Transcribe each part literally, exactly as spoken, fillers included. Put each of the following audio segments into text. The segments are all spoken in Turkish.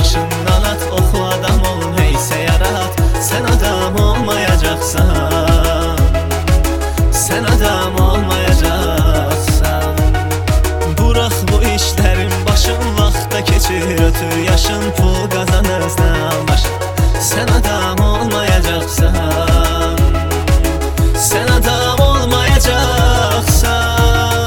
başından at, oxu adam ol, neyse yarat. Sen adam olmayacaksan, sen adam olmayacaksan, bırak bu işlerin başın, vaxta keçir ötür yaşın, pul kazanırsan başın. Sen adam olmayacaksan, sen adam olmayacaksan.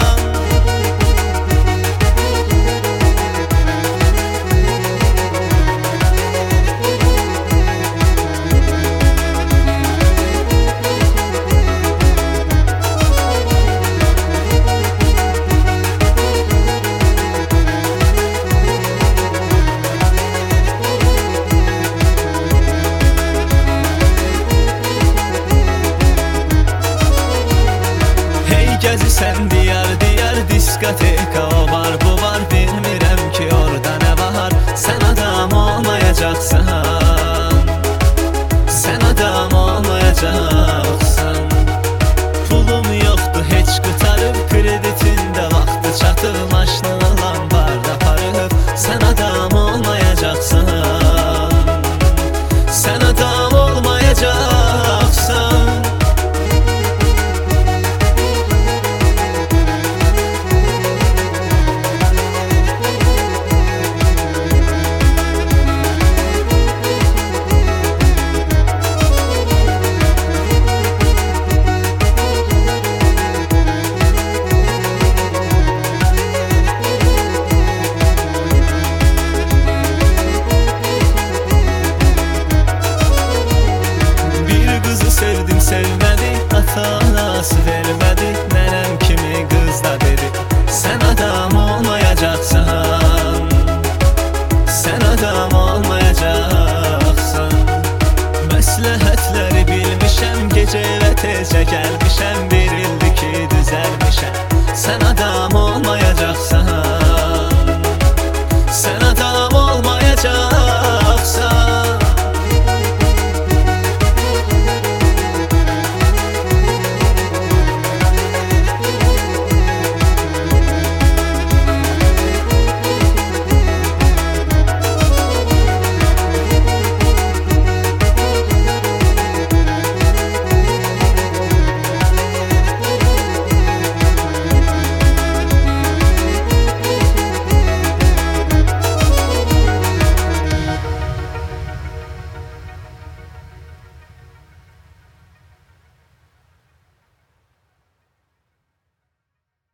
Gezirsən diyar diyar, diskoteka o var bu var, bilmirəm ki orada nə var. Sen adam olmayacaksan, sen adam olmayacaksan. Pulum yoktu heç qıtarıb, kreditində vaxtı çatıb, maşını lambarda aparıb. Sen adam olmayacaksan, sen adam olmayacaksan. Sevdim sevmedi, ata-anası vermedi, nənəm kimi qız da dedi. Sen adam olmayacaksan, sen adam olmayacaksan. Məsləhətləri bilmişəm, gecə və tezcə gəlmişəm, bir ildir ki düzəlmişəm. Sen adam olmayacaksan.